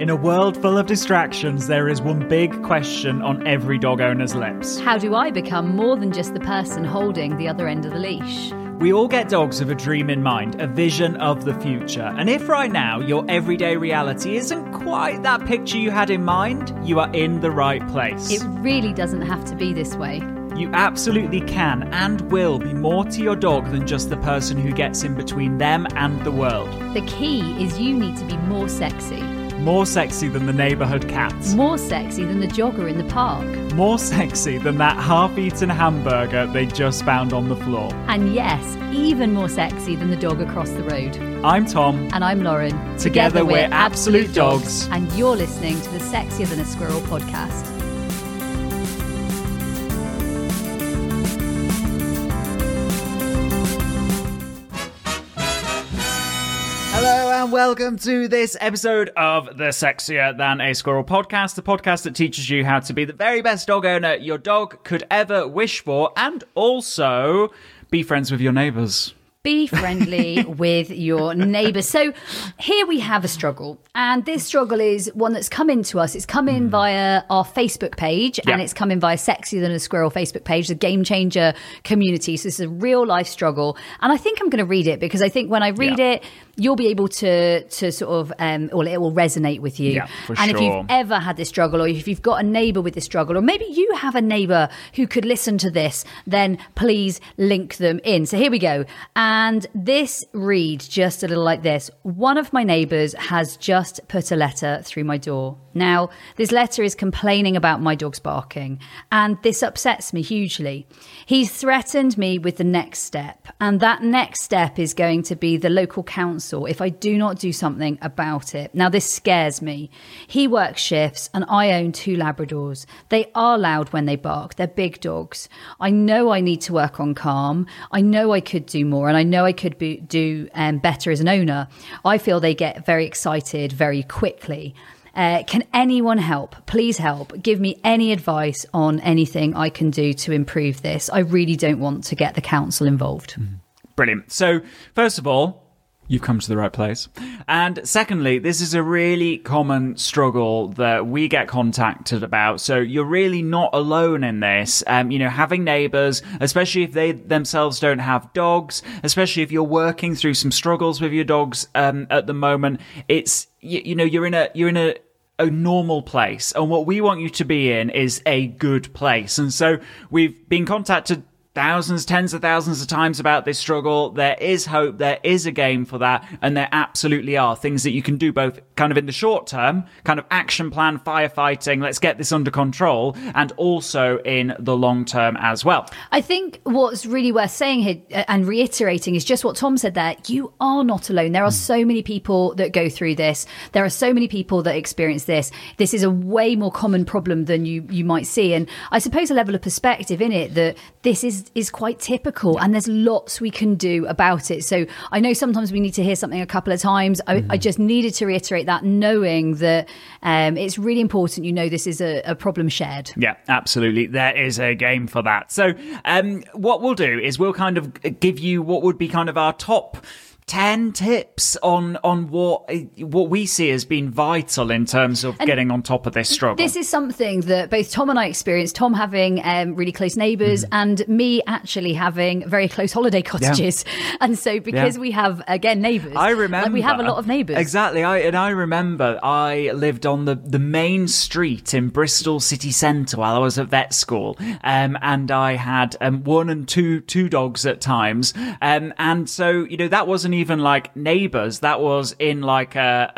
In a world full of distractions, there is one big question on every dog owner's lips. How do I become more than just the person holding the other end of the leash? We all get dogs with a dream in mind, a vision of the future. And if right now your everyday reality isn't quite that picture you had in mind, you are in the right place. It really doesn't have to be this way. You absolutely can and will be more to your dog than just the person who gets in between them and the world. The key is you need to be more sexy. More sexy than the neighbourhood cat. More sexy than the jogger in the park. More sexy than that half-eaten hamburger they just found on the floor. And yes, even more sexy than the dog across the road. I'm Tom. And I'm Lauren. Together we're Absolute Dogs. And you're listening to the Sexier Than a Squirrel podcast. Hello and welcome to this episode of the Sexier Than a Squirrel podcast, the podcast that teaches you how to be the very best dog owner your dog could ever wish for, and also be friends with your neighbours. Be friendly with your neighbours. So here we have a struggle, and this struggle is one that's come into us. It's come in via our Facebook page, and it's come in via Sexier Than a Squirrel Facebook page, the Game Changer community. So this is a real life struggle, and I think I'm going to read it because I think when I read it, you'll be able to sort of, or it will resonate with you. Yeah, for and sure. if you've ever had this struggle, or if you've got a neighbour with this struggle, or maybe you have a neighbour who could listen to this, then please link them in. So here we go. And this reads just a little like this. One of my neighbours has just put a letter through my door. Now, this letter is complaining about my dog's barking, and this upsets me hugely. He's threatened me with the next step, and that next step is going to be the local council if I do not do something about it. Now, this scares me. He works shifts, and I own 2 Labradors. They are loud when they bark. They're big dogs. I know I need to work on calm. I know I could do more, and I know I could do better as an owner. I feel they get very excited very quickly. Can anyone help? Please help. Give me any advice on anything I can do to improve this. I really don't want to get the council involved. Brilliant. So, first of all, you've come to the right place. And secondly, this is a really common struggle that we get contacted about. So you're really not alone in this. Having neighbours, especially if they themselves don't have dogs, especially if you're working through some struggles with your dogs at the moment, it's, you're in a normal place. And what we want you to be in is a good place. And so we've been contacted thousands, tens of thousands of times about this struggle. There is hope. There is a game for that. And there absolutely are things that you can do both kind of in the short term, kind of action plan, firefighting, let's get this under control, and also in the long term as well. I think what's really worth saying here and reiterating is just what Tom said there. You are not alone. There are so many people that go through this. There are so many people that experience this. This is a way more common problem than you might see. And I suppose a level of perspective in it that this is quite typical, and there's lots we can do about it. So I know sometimes we need to hear something a couple of times. I just needed to reiterate that, knowing that it's really important this is a problem shared. Yeah, absolutely. There is a game for that. So what we'll do is we'll kind of give you what would be kind of our top 10 tips on what we see as being vital in terms of getting on top of this struggle. This is something that both Tom and I experienced, Tom having really close neighbours and me actually having very close holiday cottages. Yeah. And so because we have, again, neighbours, I remember, we have a lot of neighbours. Exactly. I remember I lived on the main street in Bristol city centre while I was at vet school. And I had 1 and 2 dogs at times. And so, that wasn't even like neighbours, that was in like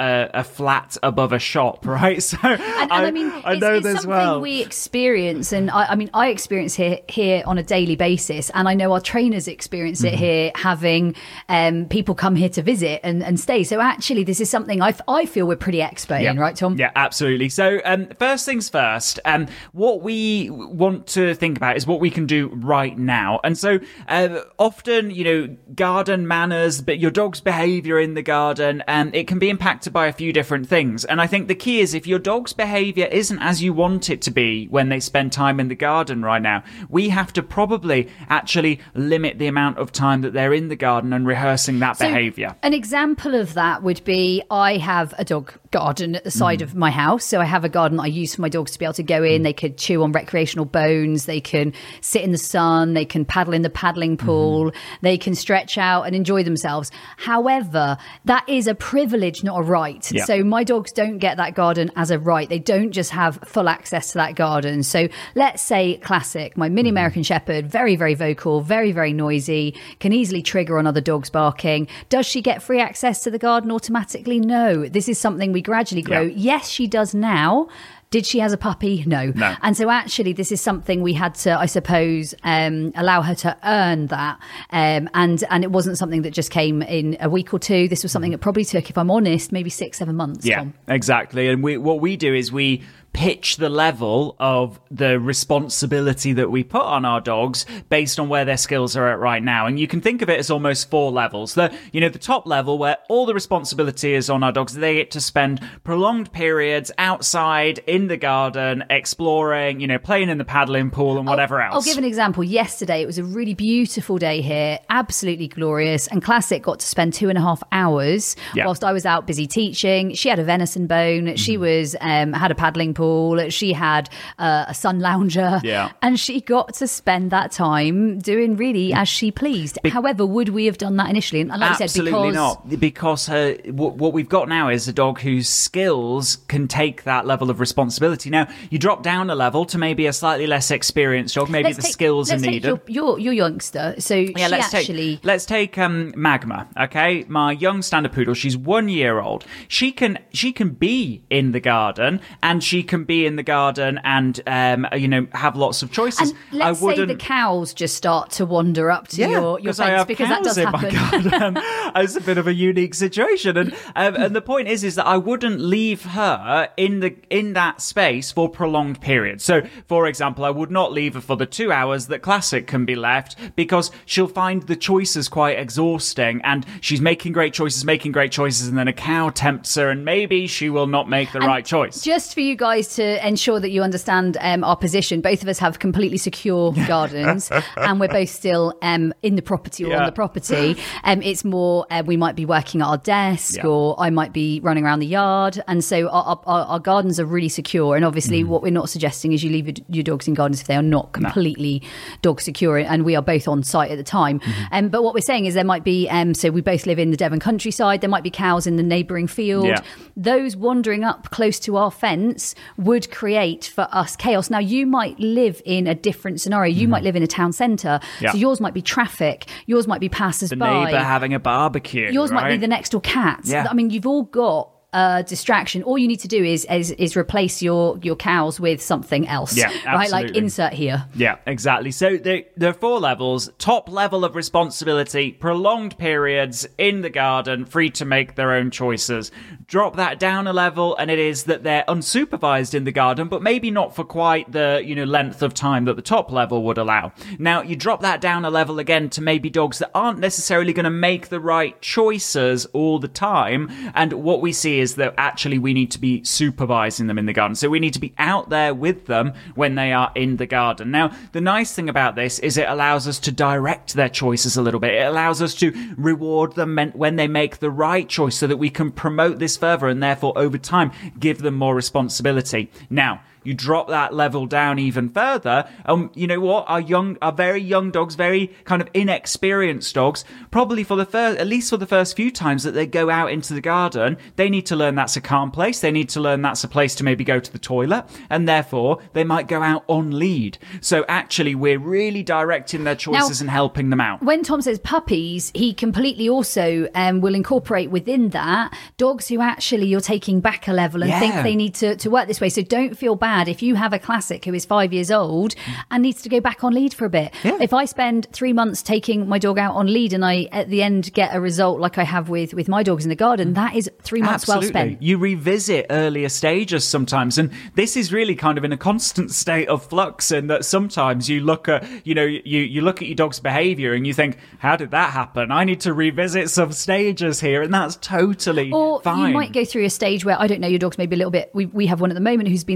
a flat above a shop, right? So I know it's this something well. We experience, and I experience here on a daily basis, and I know our trainers experience it here, having people come here to visit and stay. So actually this is something I feel we're pretty expert in, right, Tom? Yeah, absolutely. So first things first, what we want to think about is what we can do right now. And so often, garden manners, but your dog's behaviour in the garden, it can be impacted by a few different things. And I think the key is if your dog's behaviour isn't as you want it to be when they spend time in the garden right now, we have to probably actually limit the amount of time that they're in the garden and rehearsing that behaviour. An example of that would be, I have a dog, garden at the side of my house. So I have a garden that I use for my dogs to be able to go in. They could chew on recreational bones. They can sit in the sun. They can paddle in the paddling pool. They can stretch out and enjoy themselves. However, that is a privilege, not a right. Yeah. So my dogs don't get that garden as a right. They don't just have full access to that garden. So let's say Classic, my mini American Shepherd, very, very vocal, very, very noisy, can easily trigger on other dogs barking. Does she get free access to the garden automatically? No. This is something we gradually grow. Yeah. Yes, she does now. Did she as a puppy? No. And so actually this is something we had to, I suppose, allow her to earn that. And it wasn't something that just came in a week or two. This was something that probably took, if I'm honest, maybe 6-7 months. Yeah, Tom. exactly. And what we do is we pitch the level of the responsibility that we put on our dogs based on where their skills are at right now. And you can think of it as almost 4 levels. The top level where all the responsibility is on our dogs. They get to spend prolonged periods outside in the garden, exploring, playing in the paddling pool and whatever else. I'll give an example. Yesterday, it was a really beautiful day here, absolutely glorious. And Classic got to spend 2.5 hours whilst I was out busy teaching. She had a venison bone. She was had a paddling pool. She had a sun lounger, and she got to spend that time doing really as she pleased. However, would we have done that initially? And like absolutely I said, not, because what we've got now is a dog whose skills can take that level of responsibility. Now, you drop down a level to maybe a slightly less experienced dog. Maybe skills are needed. Your youngster. So let's take Magma. Okay, my young standard poodle. She's 1 year old. She can be in the garden, and she can be in the garden and have lots of choices. And let's say the cows just start to wander up to your fence, because that does happen. My garden. It's a bit of a unique situation, and the point is that I wouldn't leave her in that space for prolonged periods. So, for example, I would not leave her for the 2 hours that Classic can be left, because she'll find the choices quite exhausting, and she's making great choices, and then a cow tempts her, and maybe she will not make the right choice. Just for you guys to ensure that you understand our position, both of us have completely secure gardens, and we're both still in the property or on the property. It's more we might be working at our desk, or I might be running around the yard, and so our gardens are really secure. And obviously what we're not suggesting is you leave your dogs in gardens if they are not completely dog secure, and we are both on site at the time. But what we're saying is there might be so we both live in the Devon countryside, there might be cows in the neighbouring field. Those wandering up close to our fence would create for us chaos. Now, you might live in a different scenario. You might live in a town centre, so yours might be traffic, yours might be passers-by, the neighbour having a barbecue, yours might be the next door cat. I mean, you've all got distraction. All you need to do is replace your cows with something else. Right? Like insert here. Yeah, exactly. So there are 4 levels. Top level of responsibility, prolonged periods in the garden, free to make their own choices. Drop that down a level, and it is that they're unsupervised in the garden, but maybe not for quite the length of time that the top level would allow. Now, you drop that down a level again to maybe dogs that aren't necessarily going to make the right choices all the time, and what we see is that actually we need to be supervising them in the garden. So we need to be out there with them when they are in the garden. Now, the nice thing about this is it allows us to direct their choices a little bit. It allows us to reward them when they make the right choice, so that we can promote this further, and therefore over time give them more responsibility. Now, you drop that level down even further. You know what? Our very young dogs, very kind of inexperienced dogs, probably at least for the first few times that they go out into the garden, they need to learn that's a calm place. They need to learn that's a place to maybe go to the toilet, and therefore they might go out on lead. So actually, we're really directing their choices and helping them out. When Tom says puppies, he completely also will incorporate within that dogs who actually you're taking back a level and think they need to work this way. So don't feel bad if you have a Classic who is 5 years old and needs to go back on lead for a bit. If I spend 3 months taking my dog out on lead, and I at the end get a result like I have with my dogs in the garden, that is 3 months well spent. You revisit earlier stages sometimes, and this is really kind of in a constant state of flux, in that sometimes you look at you look at your dog's behavior and you think, how did that happen? I need to revisit some stages here, and that's totally fine. Or you might go through a stage where, I don't know, your dog's maybe a little bit, we have one at the moment who's been a little bit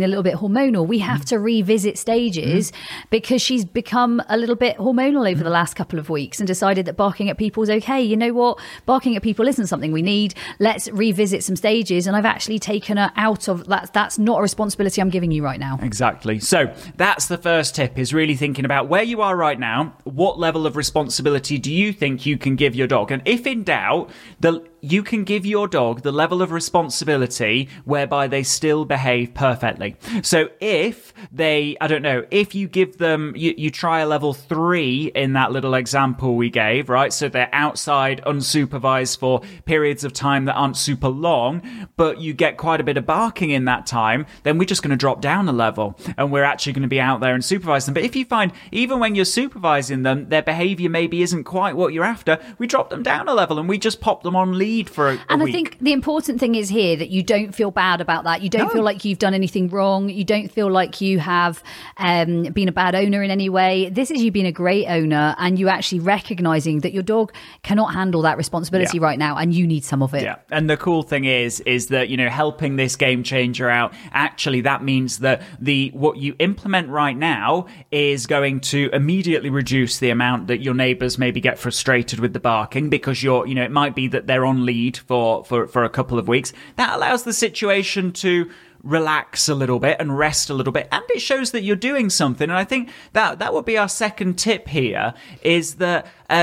hormonal. We have to revisit stages because she's become a little bit hormonal over the last couple of weeks and decided that barking at people is okay. You know what? Barking at people isn't something we need. Let's revisit some stages. And I've actually taken her out of that. That's not a responsibility I'm giving you right now. Exactly. So that's the first tip, is really thinking about where you are right now. What level of responsibility do you think you can give your dog? And if in doubt, you can give your dog the level of responsibility whereby they still behave perfectly. So if if you give them, you try a level 3 in that little example we gave, right? So they're outside unsupervised for periods of time that aren't super long, but you get quite a bit of barking in that time, then we're just going to drop down a level and we're actually going to be out there and supervise them. But if you find even when you're supervising them, their behavior maybe isn't quite what you're after, we drop them down a level and we just pop them on lead for a week. I think the important thing is here that you don't feel bad about that. You don't feel like you've done anything wrong. You don't feel like you have been a bad owner in any way. This is you being a great owner and you actually recognizing that your dog cannot handle that responsibility right now and you need some of it. Yeah. And the cool thing is that, helping this game changer out, actually that means that what you implement right now is going to immediately reduce the amount that your neighbors maybe get frustrated with the barking, because it might be that they're on lead for a couple of weeks. That allows the situation to relax a little bit and rest a little bit, and it shows that you're doing something. And I think that would be our second tip here, is that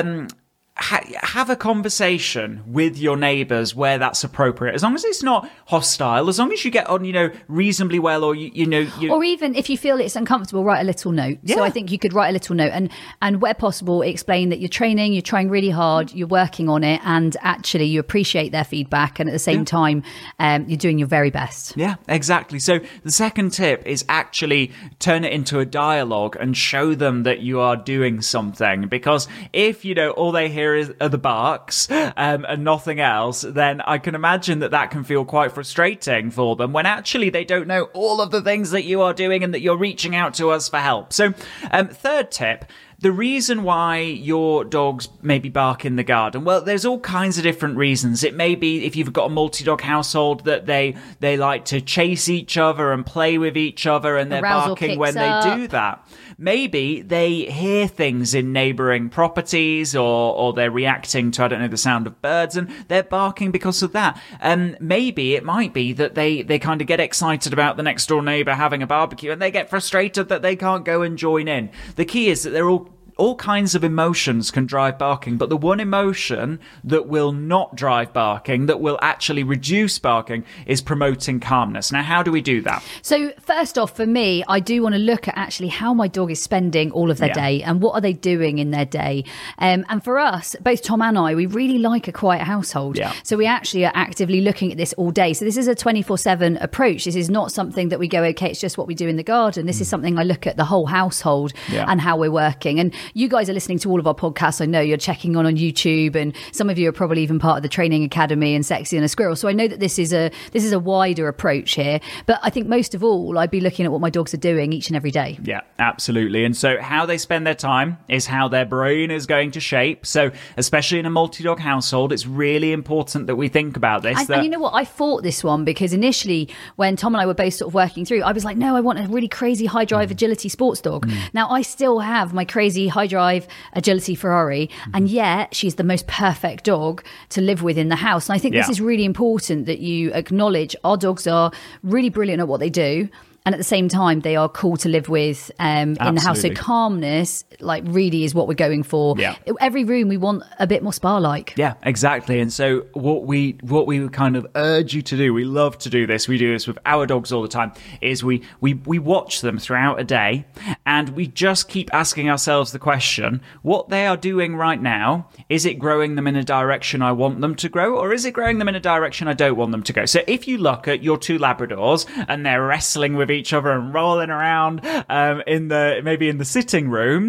have a conversation with your neighbors where that's appropriate, as long as it's not hostile, as long as you get on reasonably well, or or even if you feel it's uncomfortable, write a little note. So I think you could write a little note and where possible explain that you're trying really hard, you're working on it, and actually you appreciate their feedback, and at the same time you're doing your very best. Yeah, exactly. So the second tip is actually turn it into a dialogue and show them that you are doing something, because if all they hear are the barks and nothing else, then I can imagine that can feel quite frustrating for them, when actually they don't know all of the things that you are doing and that you're reaching out to us for help. So third tip, the reason why your dogs maybe bark in the garden, well, there's all kinds of different reasons. It may be if you've got a multi-dog household that they like to chase each other and play with each other, and they're barking when they do that. Maybe they hear things in neighbouring properties, or they're reacting to, the sound of birds, and they're barking because of that. Maybe it might be that they kind of get excited about the next door neighbour having a barbecue and they get frustrated that they can't go and join in. The key is that they're all kinds of emotions can drive barking, but the one emotion that will not drive barking, that will actually reduce barking, is promoting calmness. Now, how do we do that? So first off, for me, I do want to look at actually how my dog is spending all of their day and what are they doing in their day. And for us, both Tom and I, we really like a quiet household. Yeah. So we actually are actively looking at this all day. So this is a 24/7 approach. This is not something that we go, okay, it's just what we do in the garden. This is something I look at the whole household and how we're working. And you guys are listening to all of our podcasts. I know you're checking on YouTube, and some of you are probably even part of the Training Academy and Sexy and a Squirrel. So I know that this is a wider approach here. But I think most of all, I'd be looking at what my dogs are doing each and every day. Yeah, absolutely. And so how they spend their time is how their brain is going to shape. So especially in a multi-dog household, it's really important that we think about this. And you know what? I fought this one because initially when Tom and I were both sort of working through, I was like, no, I want a really crazy high drive agility sports dog. Now I still have my crazy high drive agility Ferrari, and yet she's the most perfect dog to live with in the house. And I think this is really important, that you acknowledge our dogs are really brilliant at what they do, and at the same time they are cool to live with in the house. So calmness really is what we're going for. Every room we want a bit more spa-like. Yeah, exactly. And so what we kind of urge you to do, we love to do this, we do this with our dogs all the time, is we watch them throughout a day, and we just keep asking ourselves the question, what they are doing right now, is it growing them in a direction I want them to grow, or is it growing them in a direction I don't want them to go? So if you look at your two Labradors and they're wrestling with each other and rolling around maybe in the sitting room,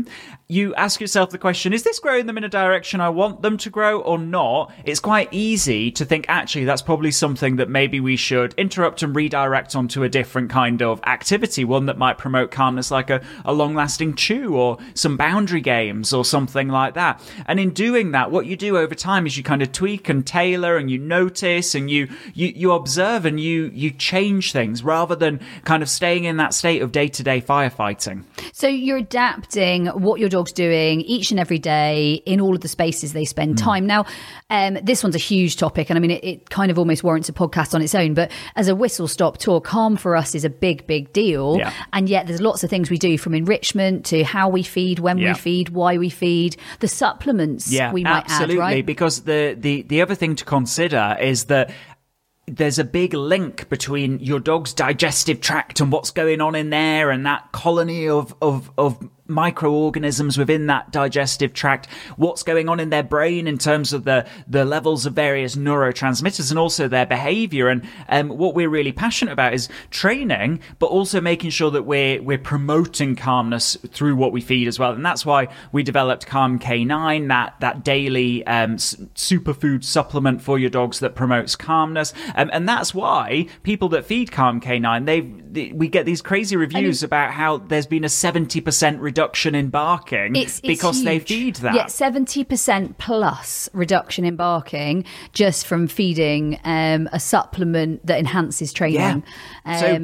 you ask yourself the question, is this growing them in a direction I want them to grow or not? It's quite easy to think, actually, that's probably something that maybe we should interrupt and redirect onto a different kind of activity, one that might promote calmness, like a long-lasting chew or some boundary games or something like that. And in doing that, what you do over time is you kind of tweak and tailor and you notice and you observe and you change things rather than kind of staying in that state of day-to-day firefighting. So you're adapting what your dog's doing each and every day in all of the spaces they spend time. Now, this one's a huge topic, and I mean, it kind of almost warrants a podcast on its own, but as a whistle-stop tour, calm for us is a big, big deal. Yeah. And yet there's lots of things we do, from enrichment to how we feed, when we feed, why we feed, the supplements we might add, right? Because the other thing to consider is that there's a big link between your dog's digestive tract and what's going on in there and that colony of microorganisms within that digestive tract, what's going on in their brain in terms of the levels of various neurotransmitters and also their behavior. And what we're really passionate about is training, but also making sure that we're promoting calmness through what we feed as well. And that's why we developed Calm K9, that daily superfood supplement for your dogs that promotes calmness. And that's why people that feed Calm K9, we get these crazy reviews about how there's been a 70% reduction in barking because they feed that. Yeah, 70% plus reduction in barking just from feeding a supplement that enhances training. Yeah. So,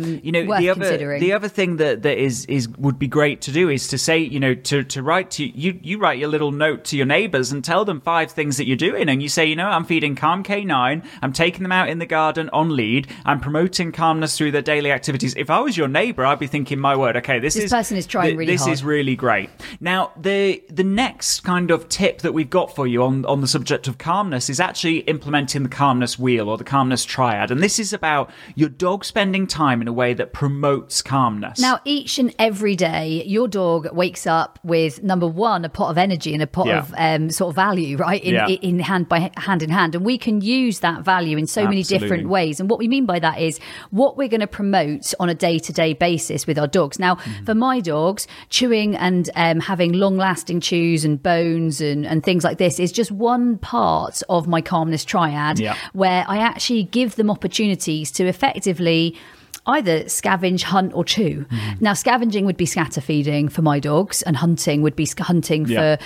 the other thing that is would be great to do is to say, to write to you write your little note to your neighbors and tell them 5 things that you're doing. And you say, I'm feeding Calm K9, I'm taking them out in the garden on lead, I'm promoting calmness through their daily activities. If I was your neighbor, I'd be thinking, my word, okay, this person is trying really hard. This is really great. Now, the next kind of tip that we've got for you on the subject of calmness is actually implementing the calmness wheel or the calmness triad. And this is about your dog spending time in a way that promotes calmness. Now, each and every day, your dog wakes up with, number one, a pot of energy and a pot of sort of value, right? In hand in hand. And we can use that value in so many different ways. And what we mean by that is what we're going to promote on a day-to-day basis with our dogs. Now, for my dogs, chewing and having long-lasting chews and bones and things like this is just one part of my calmness triad where I actually give them opportunities to effectively either scavenge, hunt or chew. Now, scavenging would be scatter feeding for my dogs, and hunting would be hunting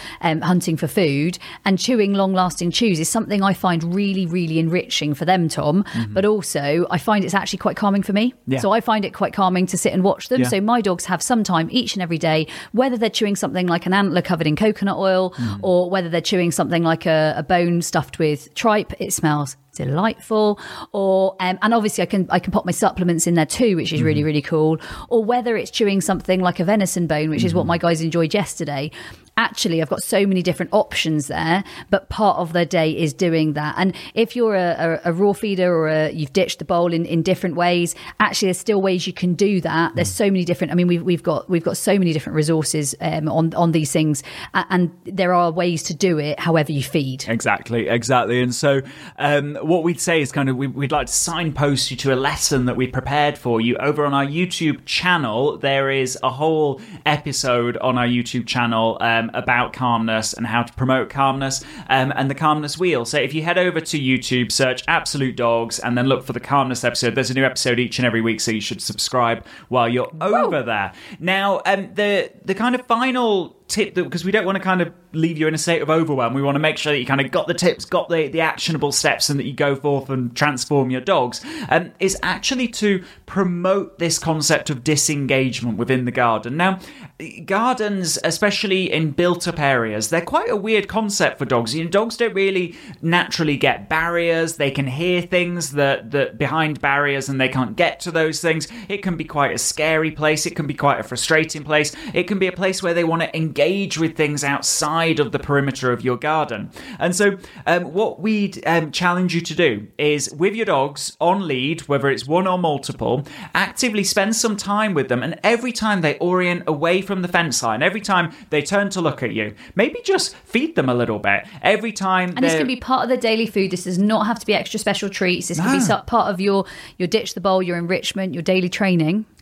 for food, and chewing long-lasting chews is something I find really, really enriching for them, Tom, but also I find it's actually quite calming for me. So I find it quite calming to sit and watch them. So my dogs have some time each and every day, whether they're chewing something like an antler covered in coconut oil or whether they're chewing something like a bone stuffed with tripe. It smells delightful, or and obviously I can pop my supplements in there too, which is really, really cool, or whether it's chewing something like a venison bone, which is what my guys enjoyed yesterday. Actually, I've got so many different options there, but part of their day is doing that. And if you're a raw feeder or you've ditched the bowl in different ways, actually there's still ways you can do that. There's so many different, I mean, we've got so many different resources on these things, and there are ways to do it however you feed. Exactly. And so what we'd say is kind of we'd like to signpost you to a lesson that we prepared for you over on our YouTube channel. There is a whole episode on our YouTube channel about calmness and how to promote calmness, and the calmness wheel. So if you head over to YouTube, search Absolute Dogs and then look for the calmness episode, there's a new episode each and every week, so you should subscribe while you're over there. Now, the kind of final tip, because we don't want to kind of leave you in a state of overwhelm, we want to make sure that you kind of got the tips, got the actionable steps, and that you go forth and transform your dogs, is actually to promote this concept of disengagement within the garden. Now, gardens, especially in built-up areas, they're quite a weird concept for dogs. Dogs don't really naturally get barriers. They can hear things that behind barriers, and they can't get to those things. It can be quite a scary place. It can be quite a frustrating place. It can be a place where they want to engage with things outside of the perimeter of your garden. And so what we'd challenge you to do is, with your dogs on lead, whether it's one or multiple, actively spend some time with them, and every time they orient away from the fence line, every time they turn to look at you, maybe just feed them a little bit. Every time, and this can be part of their daily food. This does not have to be extra special treats. This can be part of your ditch the bowl, your enrichment, your daily training.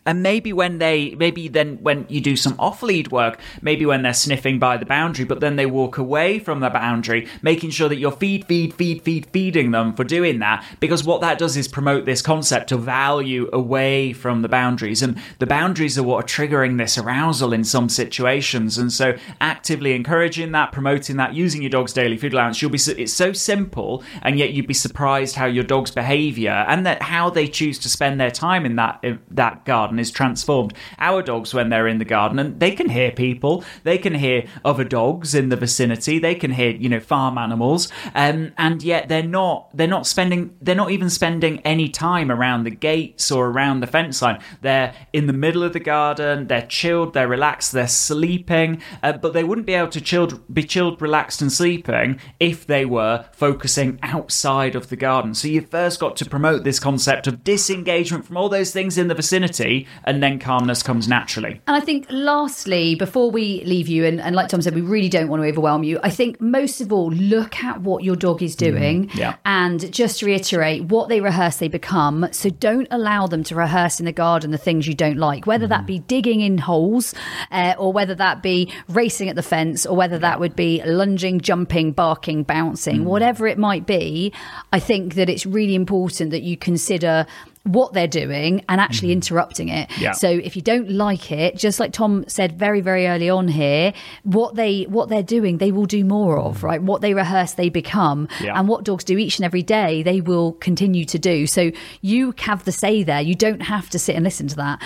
And maybe when you do some off-lead work, maybe when they're sniffing by the boundary, but then they walk away from the boundary, making sure that you're feeding them for doing that, because what that does is promote this concept of value away from the boundaries. And the boundaries are what are triggering this arousal in some situations. And so actively encouraging that, promoting that, using your dog's daily food allowance, it's so simple, and yet you'd be surprised how your dog's behavior and that how they choose to spend their time in that garden is transformed. Our dogs, when they're in the garden, and they can hear people, they can hear other dogs in the vicinity, they can hear, farm animals, and yet they're not even spending any time around the gates or around the fence line. They're in the middle of the garden, they're chilled, they're relaxed, they're sleeping, but they wouldn't be able to be chilled, relaxed and sleeping if they were focusing outside of the garden. So you've first got to promote this concept of disengagement from all those things in the vicinity, and then calmness comes naturally. And I think lastly, before we leave you, and like Tom said, we really don't want to overwhelm you, I think most of all, look at what your dog is doing, and just to reiterate, what they rehearse, they become. So don't allow them to rehearse in the garden the things you don't like, whether that be digging in holes, or whether that be racing at the fence, or whether that would be lunging, jumping, barking, bouncing, whatever it might be. I think that it's really important that you consider what they're doing and actually interrupting it. So if you don't like it, just like Tom said very, very early on here, what they're doing, they will do more of, right? What they rehearse, they become. And what dogs do each and every day, they will continue to do. So you have the say there. You don't have to sit and listen to that.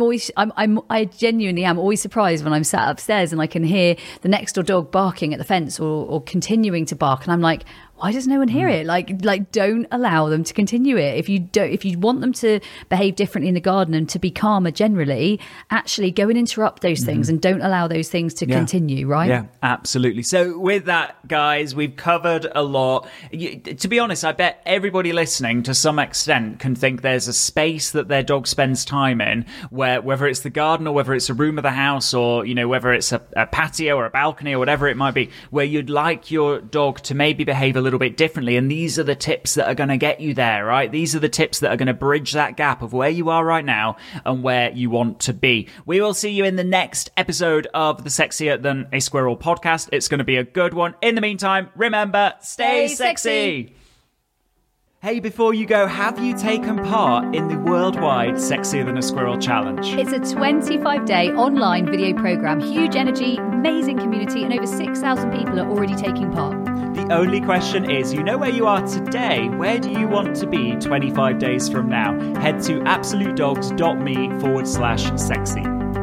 I genuinely am always surprised when I'm sat upstairs and I can hear the next door dog barking at the fence or continuing to bark, and I'm like, why does no one hear it? Like, don't allow them to continue it. If you want them to behave differently in the garden and to be calmer generally, actually go and interrupt those things and don't allow those things to continue, right? Yeah, absolutely. So with that, guys, we've covered a lot. To be honest, I bet everybody listening to some extent can think there's a space that their dog spends time in, where whether it's the garden or whether it's a room of the house or, whether it's a patio or a balcony or whatever it might be, where you'd like your dog to maybe behave a little bit differently. And these are the tips that are going to get you there, right? These are the tips that are going to bridge that gap of where you are right now and where you want to be. We will see you in the next episode of the Sexier Than a Squirrel podcast. It's going to be a good one. In the meantime, remember, stay sexy. Hey, before you go, have you taken part in the worldwide Sexier Than a Squirrel challenge? It's a 25-day online video program, huge energy, amazing community, and over 6,000 people are already taking part. The only question is, you know where you are today, where do you want to be 25 days from now? Head to absolutedogs.me/sexy.